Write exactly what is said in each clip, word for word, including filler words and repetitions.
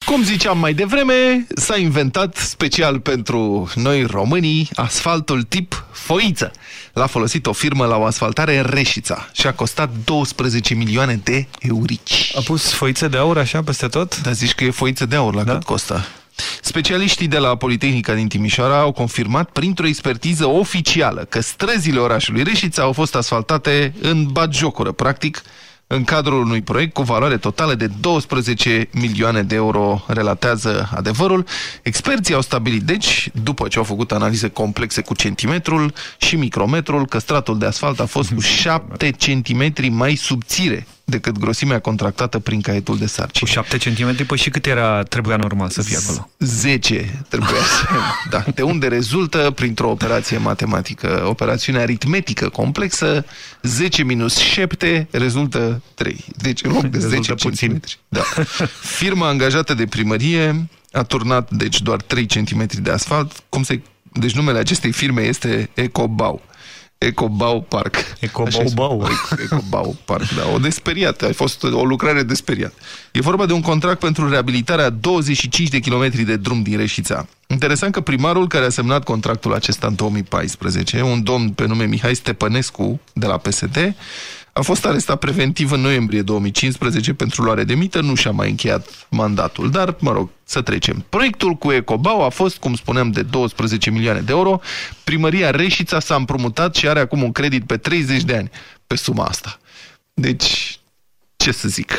Cum ziceam mai devreme, s-a inventat special pentru noi românii asfaltul tip foiță. L-a folosit o firmă la o asfaltare în Reșița și a costat douăsprezece milioane de eurici. A pus foiță de aur așa peste tot? Dar zici că e foiță de aur, la da? Cât costă? Specialiștii de la Politehnica din Timișoara au confirmat printr-o expertiză oficială că străzile orașului Reșița au fost asfaltate în batjocură, practic, în cadrul unui proiect cu valoare totală de douăsprezece milioane de euro, relatează Adevărul. Experții au stabilit, deci, după ce au făcut analize complexe cu centimetrul și micrometrul, că stratul de asfalt a fost cu șapte centimetri mai subțire decât grosimea contractată prin caietul de sarcini. Cu șapte centimetri? Păi și cât era, trebuia normal să fie acolo? zece trebuia să... Da. De unde rezultă, printr-o operație matematică, operațiune aritmetică complexă, zece minus șapte rezultă trei. Deci în loc de zece centimetri. Da. Firma angajată de primărie a turnat, deci, doar trei centimetri de asfalt. Cum se... Deci numele acestei firme este Ecobau. Ecobau Park. Ecobau. Ecobau Park, da. O desperiată. A fost o lucrare desperiată. E vorba de un contract pentru reabilitarea douăzeci și cinci de kilometri de drum din Reșița. Interesant că primarul care a semnat contractul acesta în două mii paisprezece, un domn pe nume Mihai Stepănescu de la P S D, a fost arestat preventiv în noiembrie două mii cincisprezece pentru luare de mită, nu și-a mai încheiat mandatul, dar, mă rog, să trecem. Proiectul cu Ecobau a fost, cum spuneam, de douăsprezece milioane de euro. Primăria Reșița s-a împrumutat și are acum un credit pe treizeci de ani pe suma asta. Deci, ce să zic...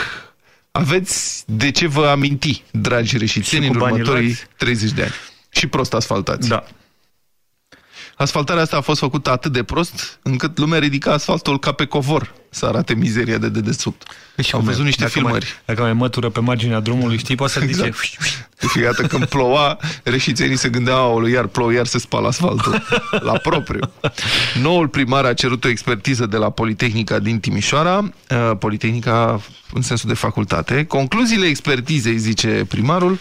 Aveți de ce vă aminti, dragi reșițeni, în următorii treizeci de ani. Și prost asfaltați. Da. Asfaltarea asta a fost făcută atât de prost, încât lumea ridica asfaltul ca pe covor să arate mizeria de dedesubt. Deci am văzut niște dacă filmări. Mai, dacă mai mătură pe marginea drumului, știi, poate să exact. zice... Deci, iată, când ploua, reșițenii se gândeau, iar plouă, iar se spală asfaltul. La propriu. Noul primar a cerut o expertiză de la Politehnica din Timișoara, Politehnica în sensul de facultate. Concluziile expertizei, zice primarul,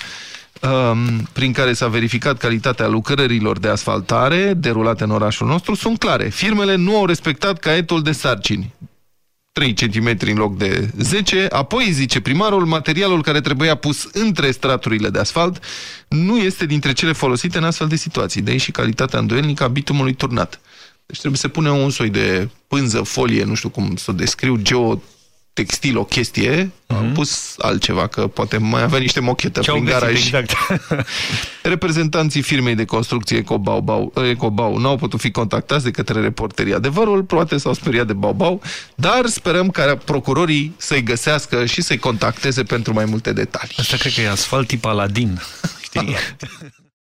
prin care s-a verificat calitatea lucrărilor de asfaltare derulate în orașul nostru, sunt clare. Firmele nu au respectat caietul de sarcini. trei centimetri în loc de zece, apoi, zice primarul, materialul care trebuia pus între straturile de asfalt nu este dintre cele folosite în astfel de situații, de aici și calitatea îndoielnică a bitumului turnat. Deci trebuie să pune un soi de pânză, folie, nu știu cum să o descriu, geo textil, o chestie, mm-hmm. Am pus altceva, că poate mai avea niște mochetă prin garaj. Exact. Reprezentanții firmei de construcție Ecobau, Ecobau n-au putut fi contactați de către Reporterii Adevărul, poate s-au speriat de Baubau, dar sperăm ca procurorii să-i găsească și să-i contacteze pentru mai multe detalii. Asta cred că e asfalt tip Aladin. Știi?